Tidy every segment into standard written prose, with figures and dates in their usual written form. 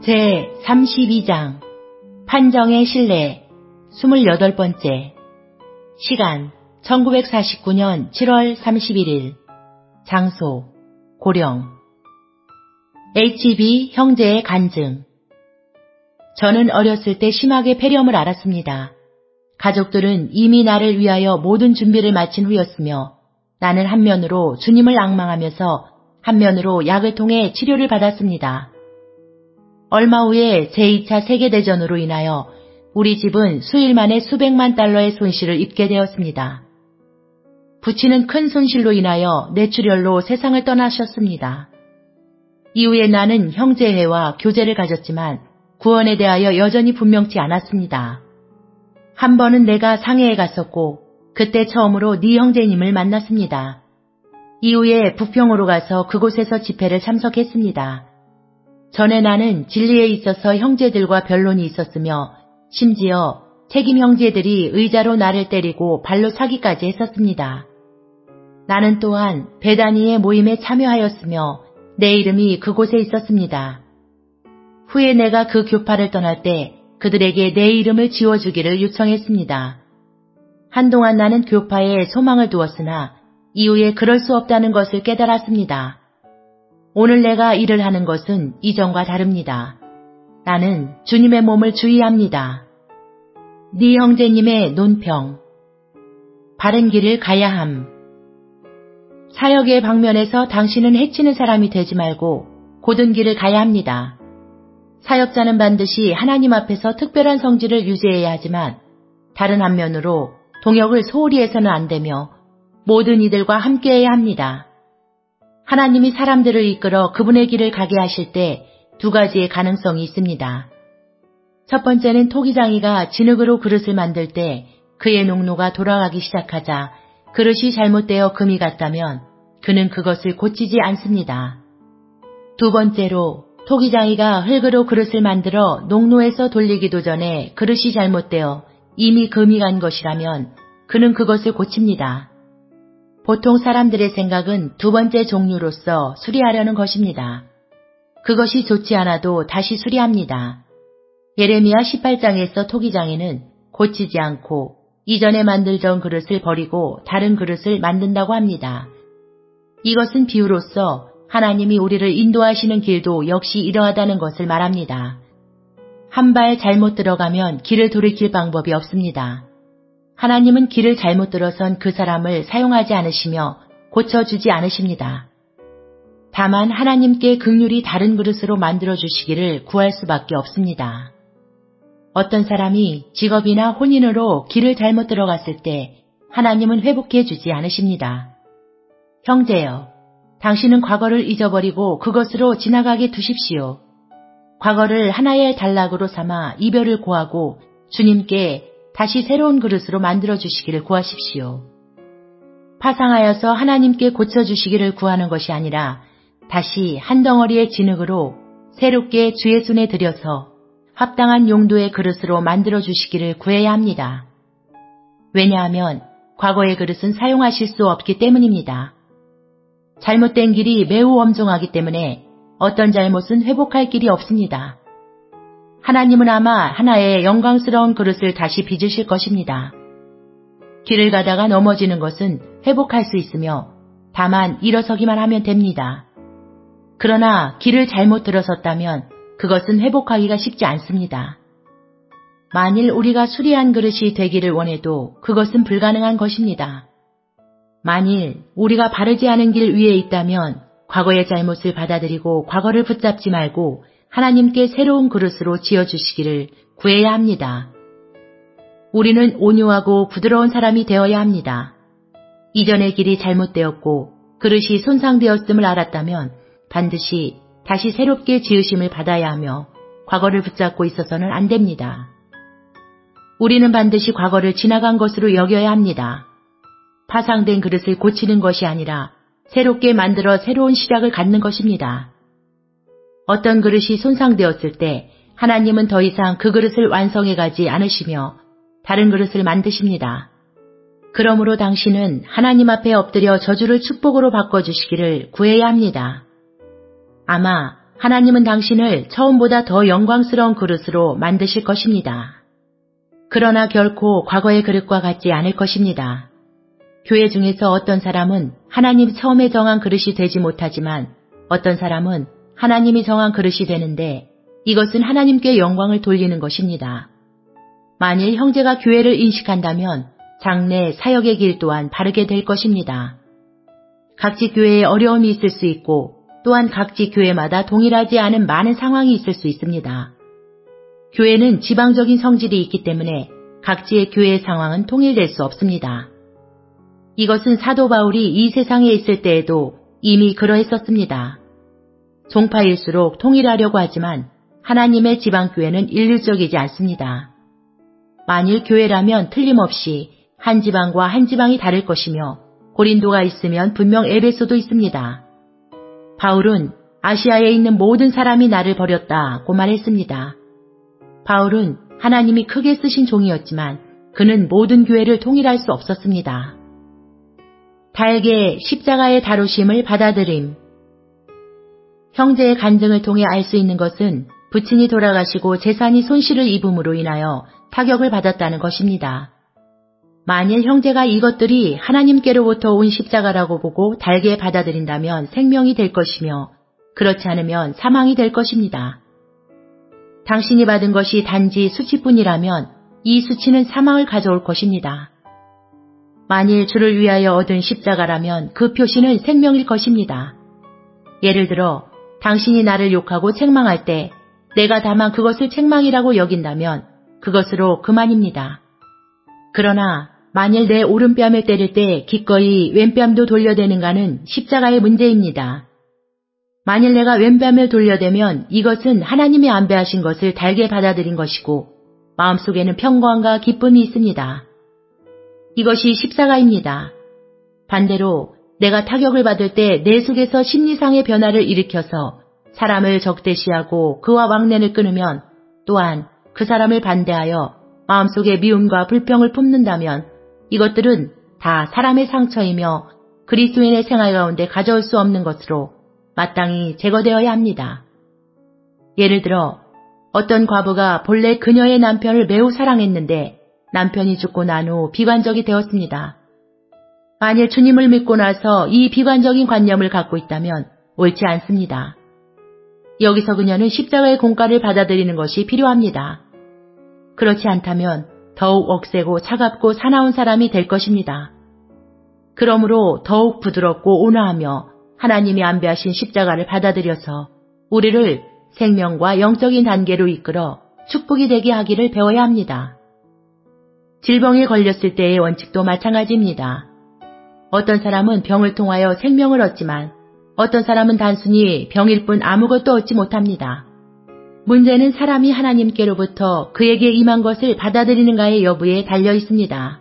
제32장 판정의 신뢰 28번째 시간 1949년 7월 31일 장소 고령 HB 형제의 간증. 저는 어렸을 때 심하게 폐렴을 앓았습니다. 가족들은 이미 나를 위하여 모든 준비를 마친 후였으며 나는 한면으로 주님을 앙망하면서 한면으로 약을 통해 치료를 받았습니다. 얼마 후에 제2차 세계대전으로 인하여 우리 집은 수일 만에 수백만 달러의 손실을 입게 되었습니다. 부친은 큰 손실로 인하여 뇌출혈로 세상을 떠나셨습니다. 이후에 나는 형제회와 교제를 가졌지만 구원에 대하여 여전히 분명치 않았습니다. 한 번은 내가 상해에 갔었고 그때 처음으로 네 형제님을 만났습니다. 이후에 부평으로 가서 그곳에서 집회를 참석했습니다. 전에 나는 진리에 있어서 형제들과 변론이 있었으며 심지어 책임 형제들이 의자로 나를 때리고 발로 차기까지 했었습니다. 나는 또한 베다니의 모임에 참여하였으며 내 이름이 그곳에 있었습니다. 후에 내가 그 교파를 떠날 때 그들에게 내 이름을 지워주기를 요청했습니다. 한동안 나는 교파에 소망을 두었으나 이후에 그럴 수 없다는 것을 깨달았습니다. 오늘 내가 일을 하는 것은 이전과 다릅니다. 나는 주님의 몸을 주의합니다. 네 형제님의 논평. 바른 길을 가야 함. 사역의 방면에서 당신은 해치는 사람이 되지 말고 곧은 길을 가야 합니다. 사역자는 반드시 하나님 앞에서 특별한 성질을 유지해야 하지만 다른 한면으로 동역을 소홀히 해서는 안 되며 모든 이들과 함께해야 합니다. 하나님이 사람들을 이끌어 그분의 길을 가게 하실 때 두 가지의 가능성이 있습니다. 첫 번째는 토기장이가 진흙으로 그릇을 만들 때 그의 농로가 돌아가기 시작하자 그릇이 잘못되어 금이 갔다면 그는 그것을 고치지 않습니다. 두 번째로 토기장이가 흙으로 그릇을 만들어 농로에서 돌리기도 전에 그릇이 잘못되어 이미 금이 간 것이라면 그는 그것을 고칩니다. 보통 사람들의 생각은 두 번째 종류로서 수리하려는 것입니다. 그것이 좋지 않아도 다시 수리합니다. 예레미야 18장에서 토기장이는 고치지 않고 이전에 만들던 그릇을 버리고 다른 그릇을 만든다고 합니다. 이것은 비유로서 하나님이 우리를 인도하시는 길도 역시 이러하다는 것을 말합니다. 한 발 잘못 들어가면 길을 돌이킬 방법이 없습니다. 하나님은 길을 잘못 들어선 그 사람을 사용하지 않으시며 고쳐주지 않으십니다. 다만 하나님께 긍휼히 다른 그릇으로 만들어주시기를 구할 수밖에 없습니다. 어떤 사람이 직업이나 혼인으로 길을 잘못 들어갔을 때 하나님은 회복해주지 않으십니다. 형제여, 당신은 과거를 잊어버리고 그것으로 지나가게 두십시오. 과거를 하나의 단락으로 삼아 이별을 고하고 주님께 다시 새로운 그릇으로 만들어주시기를 구하십시오. 파상하여서 하나님께 고쳐주시기를 구하는 것이 아니라 다시 한 덩어리의 진흙으로 새롭게 주의 손에 들여서 합당한 용도의 그릇으로 만들어주시기를 구해야 합니다. 왜냐하면 과거의 그릇은 사용하실 수 없기 때문입니다. 잘못된 길이 매우 엄중하기 때문에 어떤 잘못은 회복할 길이 없습니다. 하나님은 아마 하나의 영광스러운 그릇을 다시 빚으실 것입니다. 길을 가다가 넘어지는 것은 회복할 수 있으며 다만 일어서기만 하면 됩니다. 그러나 길을 잘못 들어섰다면 그것은 회복하기가 쉽지 않습니다. 만일 우리가 수리한 그릇이 되기를 원해도 그것은 불가능한 것입니다. 만일 우리가 바르지 않은 길 위에 있다면 과거의 잘못을 받아들이고 과거를 붙잡지 말고 하나님께 새로운 그릇으로 지어주시기를 구해야 합니다. 우리는 온유하고 부드러운 사람이 되어야 합니다. 이전의 길이 잘못되었고 그릇이 손상되었음을 알았다면 반드시 다시 새롭게 지으심을 받아야 하며 과거를 붙잡고 있어서는 안 됩니다. 우리는 반드시 과거를 지나간 것으로 여겨야 합니다. 파상된 그릇을 고치는 것이 아니라 새롭게 만들어 새로운 시작을 갖는 것입니다. 어떤 그릇이 손상되었을 때 하나님은 더 이상 그 그릇을 완성해 가지 않으시며 다른 그릇을 만드십니다. 그러므로 당신은 하나님 앞에 엎드려 저주를 축복으로 바꿔주시기를 구해야 합니다. 아마 하나님은 당신을 처음보다 더 영광스러운 그릇으로 만드실 것입니다. 그러나 결코 과거의 그릇과 같지 않을 것입니다. 교회 중에서 어떤 사람은 하나님 처음에 정한 그릇이 되지 못하지만 어떤 사람은 하나님이 정한 그릇이 되는데 이것은 하나님께 영광을 돌리는 것입니다. 만일 형제가 교회를 인식한다면 장래 사역의 길 또한 바르게 될 것입니다. 각지 교회에 어려움이 있을 수 있고 또한 각지 교회마다 동일하지 않은 많은 상황이 있을 수 있습니다. 교회는 지방적인 성질이 있기 때문에 각지의 교회의 상황은 통일될 수 없습니다. 이것은 사도 바울이 이 세상에 있을 때에도 이미 그러했었습니다. 종파일수록 통일하려고 하지만 하나님의 지방교회는 일률적이지 않습니다. 만일 교회라면 틀림없이 한 지방과 한 지방이 다를 것이며 고린도가 있으면 분명 에베소도 있습니다. 바울은 아시아에 있는 모든 사람이 나를 버렸다고 말했습니다. 바울은 하나님이 크게 쓰신 종이었지만 그는 모든 교회를 통일할 수 없었습니다. 달게 십자가의 다루심을 받아들임. 형제의 간증을 통해 알 수 있는 것은 부친이 돌아가시고 재산이 손실을 입음으로 인하여 타격을 받았다는 것입니다. 만일 형제가 이것들이 하나님께로부터 온 십자가라고 보고 달게 받아들인다면 생명이 될 것이며 그렇지 않으면 사망이 될 것입니다. 당신이 받은 것이 단지 수치뿐이라면 이 수치는 사망을 가져올 것입니다. 만일 주를 위하여 얻은 십자가라면 그 표시는 생명일 것입니다. 예를 들어 당신이 나를 욕하고 책망할 때 내가 다만 그것을 책망이라고 여긴다면 그것으로 그만입니다. 그러나 만일 내 오른뺨을 때릴 때 기꺼이 왼뺨도 돌려대는가는 십자가의 문제입니다. 만일 내가 왼뺨을 돌려대면 이것은 하나님이 안배하신 것을 달게 받아들인 것이고 마음속에는 평강과 기쁨이 있습니다. 이것이 십자가입니다. 반대로 내가 타격을 받을 때 내 속에서 심리상의 변화를 일으켜서 사람을 적대시하고 그와 왕래를 끊으면 또한 그 사람을 반대하여 마음속에 미움과 불평을 품는다면 이것들은 다 사람의 상처이며 그리스도인의 생활 가운데 가져올 수 없는 것으로 마땅히 제거되어야 합니다. 예를 들어 어떤 과부가 본래 그녀의 남편을 매우 사랑했는데 남편이 죽고 난 후 비관적이 되었습니다. 만일 주님을 믿고 나서 이 비관적인 관념을 갖고 있다면 옳지 않습니다. 여기서 그녀는 십자가의 공가를 받아들이는 것이 필요합니다. 그렇지 않다면 더욱 억세고 차갑고 사나운 사람이 될 것입니다. 그러므로 더욱 부드럽고 온화하며 하나님이 안배하신 십자가를 받아들여서 우리를 생명과 영적인 단계로 이끌어 축복이 되게 하기를 배워야 합니다. 질병에 걸렸을 때의 원칙도 마찬가지입니다. 어떤 사람은 병을 통하여 생명을 얻지만 어떤 사람은 단순히 병일 뿐 아무것도 얻지 못합니다. 문제는 사람이 하나님께로부터 그에게 임한 것을 받아들이는가의 여부에 달려 있습니다.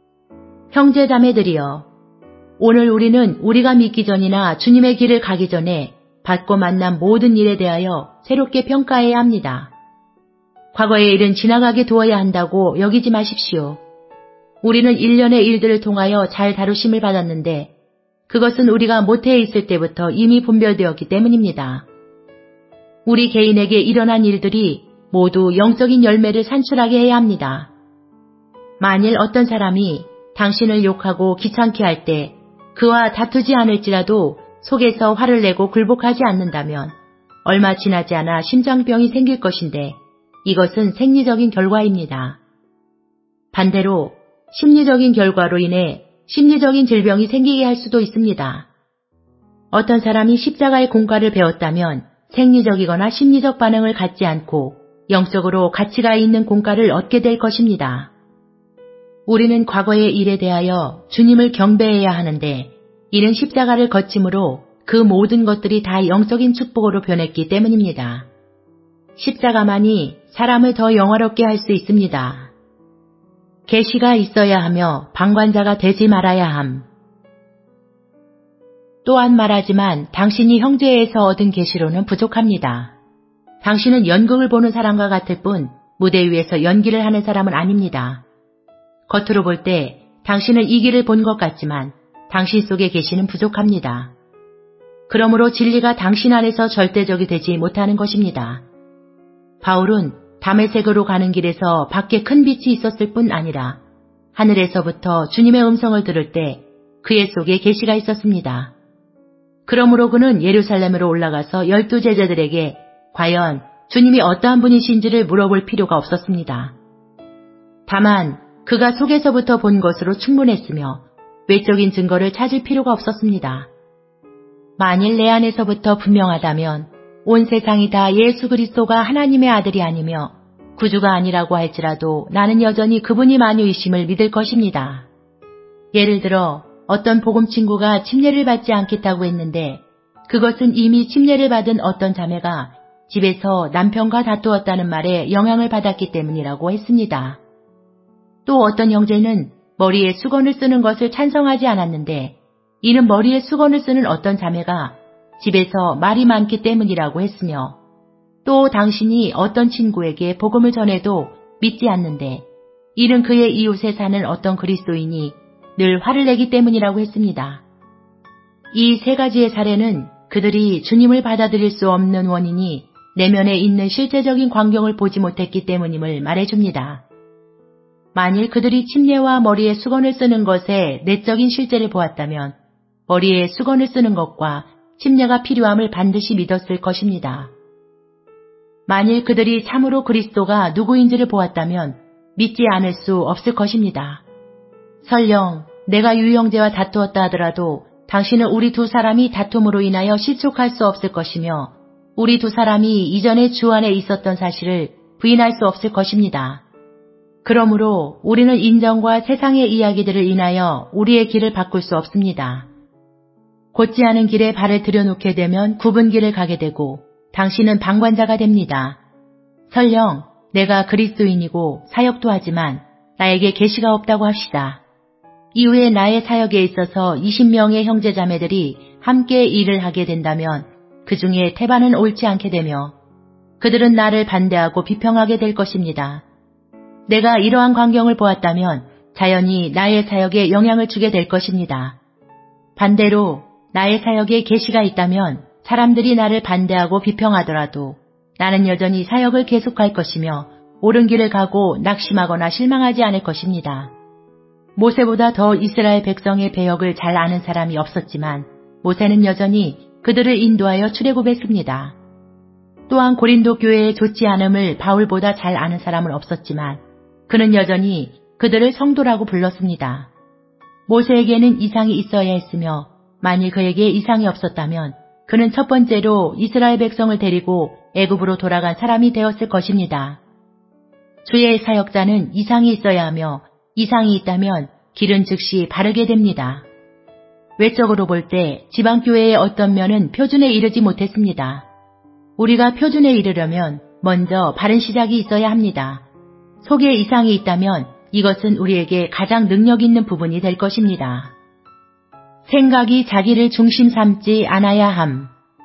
형제 자매들이여, 오늘 우리는 우리가 믿기 전이나 주님의 길을 가기 전에 받고 만난 모든 일에 대하여 새롭게 평가해야 합니다. 과거의 일은 지나가게 두어야 한다고 여기지 마십시오. 우리는 일련의 일들을 통하여 잘 다루심을 받았는데 그것은 우리가 모태에 있을 때부터 이미 분별되었기 때문입니다. 우리 개인에게 일어난 일들이 모두 영적인 열매를 산출하게 해야 합니다. 만일 어떤 사람이 당신을 욕하고 귀찮게 할 때 그와 다투지 않을지라도 속에서 화를 내고 굴복하지 않는다면 얼마 지나지 않아 심장병이 생길 것인데 이것은 생리적인 결과입니다. 반대로 심리적인 결과로 인해 심리적인 질병이 생기게 할 수도 있습니다. 어떤 사람이 십자가의 공과를 배웠다면 생리적이거나 심리적 반응을 갖지 않고 영적으로 가치가 있는 공과를 얻게 될 것입니다. 우리는 과거의 일에 대하여 주님을 경배해야 하는데 이는 십자가를 거침으로 그 모든 것들이 다 영적인 축복으로 변했기 때문입니다. 십자가만이 사람을 더 영화롭게 할 수 있습니다. 계시가 있어야 하며 방관자가 되지 말아야 함. 또한 말하지만 당신이 형제에서 얻은 계시로는 부족합니다. 당신은 연극을 보는 사람과 같을 뿐 무대 위에서 연기를 하는 사람은 아닙니다. 겉으로 볼 때 당신은 이 길을 본 것 같지만 당신 속의 계시는 부족합니다. 그러므로 진리가 당신 안에서 절대적이 되지 못하는 것입니다. 바울은 다메섹으로 가는 길에서 밖에 큰 빛이 있었을 뿐 아니라 하늘에서부터 주님의 음성을 들을 때 그의 속에 계시가 있었습니다. 그러므로 그는 예루살렘으로 올라가서 12 제자들에게 과연 주님이 어떠한 분이신지를 물어볼 필요가 없었습니다. 다만 그가 속에서부터 본 것으로 충분했으며 외적인 증거를 찾을 필요가 없었습니다. 만일 내 안에서부터 분명하다면 온 세상이 다 예수 그리스도가 하나님의 아들이 아니며 구주가 아니라고 할지라도 나는 여전히 그분이 만유이심을 믿을 것입니다. 예를 들어 어떤 복음 친구가 침례를 받지 않겠다고 했는데 그것은 이미 침례를 받은 어떤 자매가 집에서 남편과 다투었다는 말에 영향을 받았기 때문이라고 했습니다. 또 어떤 형제는 머리에 수건을 쓰는 것을 찬성하지 않았는데 이는 머리에 수건을 쓰는 어떤 자매가 집에서 말이 많기 때문이라고 했으며 또 당신이 어떤 친구에게 복음을 전해도 믿지 않는데 이는 그의 이웃에 사는 어떤 그리스도인이 늘 화를 내기 때문이라고 했습니다. 이 세 가지의 사례는 그들이 주님을 받아들일 수 없는 원인이 내면에 있는 실제적인 광경을 보지 못했기 때문임을 말해줍니다. 만일 그들이 침례와 머리에 수건을 쓰는 것의 내적인 실제를 보았다면 머리에 수건을 쓰는 것과 침례가 필요함을 반드시 믿었을 것입니다. 만일 그들이 참으로 그리스도가 누구인지를 보았다면 믿지 않을 수 없을 것입니다. 설령 내가 유 형제와 다투었다 하더라도 당신은 우리 두 사람이 다툼으로 인하여 실족할 수 없을 것이며 우리 두 사람이 이전에 주 안에 있었던 사실을 부인할 수 없을 것입니다. 그러므로 우리는 인정과 세상의 이야기들을 인하여 우리의 길을 바꿀 수 없습니다. 곧지 않은 길에 발을 들여놓게 되면 굽은 길을 가게 되고 당신은 방관자가 됩니다. 설령 내가 그리스도인이고 사역도 하지만 나에게 계시가 없다고 합시다. 이후에 나의 사역에 있어서 20명의 형제자매들이 함께 일을 하게 된다면 그 중에 태반은 옳지 않게 되며 그들은 나를 반대하고 비평하게 될 것입니다. 내가 이러한 광경을 보았다면 자연히 나의 사역에 영향을 주게 될 것입니다. 반대로 나의 사역에 계시가 있다면 사람들이 나를 반대하고 비평하더라도 나는 여전히 사역을 계속할 것이며 옳은 길을 가고 낙심하거나 실망하지 않을 것입니다. 모세보다 더 이스라엘 백성의 배역을 잘 아는 사람이 없었지만 모세는 여전히 그들을 인도하여 출애굽했습니다. 또한 고린도 교회의 좋지 않음을 바울보다 잘 아는 사람은 없었지만 그는 여전히 그들을 성도라고 불렀습니다. 모세에게는 이상이 있어야 했으며 만일 그에게 이상이 없었다면 그는 첫 번째로 이스라엘 백성을 데리고 애굽으로 돌아간 사람이 되었을 것입니다. 주의 사역자는 이상이 있어야 하며 이상이 있다면 길은 즉시 바르게 됩니다. 외적으로 볼 때 지방교회의 어떤 면은 표준에 이르지 못했습니다. 우리가 표준에 이르려면 먼저 바른 시작이 있어야 합니다. 속에 이상이 있다면 이것은 우리에게 가장 능력 있는 부분이 될 것입니다. 생각이 자기를 중심 삼지 않아야 함.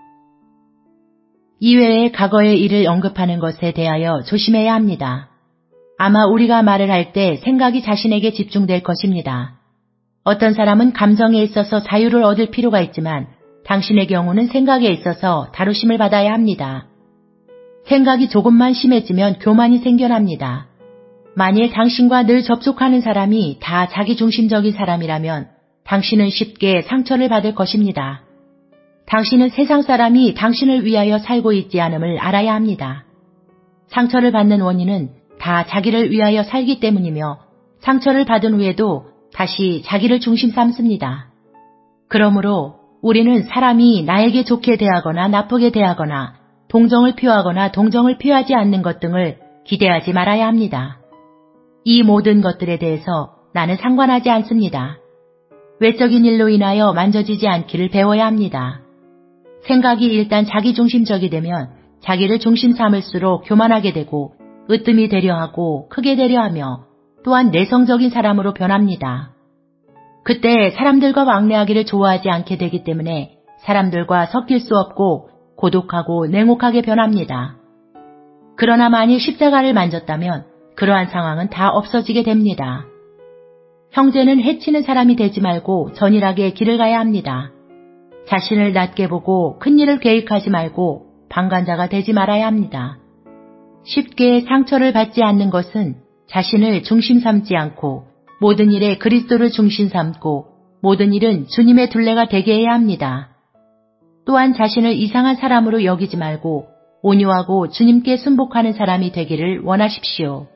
이외에 과거의 일을 언급하는 것에 대하여 조심해야 합니다. 아마 우리가 말을 할 때 생각이 자신에게 집중될 것입니다. 어떤 사람은 감정에 있어서 자유를 얻을 필요가 있지만 당신의 경우는 생각에 있어서 다루심을 받아야 합니다. 생각이 조금만 심해지면 교만이 생겨납니다. 만일 당신과 늘 접촉하는 사람이 다 자기중심적인 사람이라면 당신은 쉽게 상처를 받을 것입니다. 당신은 세상 사람이 당신을 위하여 살고 있지 않음을 알아야 합니다. 상처를 받는 원인은 다 자기를 위하여 살기 때문이며 상처를 받은 후에도 다시 자기를 중심 삼습니다. 그러므로 우리는 사람이 나에게 좋게 대하거나 나쁘게 대하거나 동정을 표하거나 동정을 표하지 않는 것 등을 기대하지 말아야 합니다. 이 모든 것들에 대해서 나는 상관하지 않습니다. 외적인 일로 인하여 만져지지 않기를 배워야 합니다. 생각이 일단 자기중심적이 되면 자기를 중심 삼을수록 교만하게 되고 으뜸이 되려 하고 크게 되려 하며 또한 내성적인 사람으로 변합니다. 그때 사람들과 왕래하기를 좋아하지 않게 되기 때문에 사람들과 섞일 수 없고 고독하고 냉혹하게 변합니다. 그러나 만일 십자가를 만졌다면 그러한 상황은 다 없어지게 됩니다. 형제는 해치는 사람이 되지 말고 전일하게 길을 가야 합니다. 자신을 낮게 보고 큰일을 계획하지 말고 방관자가 되지 말아야 합니다. 쉽게 상처를 받지 않는 것은 자신을 중심 삼지 않고 모든 일에 그리스도를 중심 삼고 모든 일은 주님의 둘레가 되게 해야 합니다. 또한 자신을 이상한 사람으로 여기지 말고 온유하고 주님께 순복하는 사람이 되기를 원하십시오.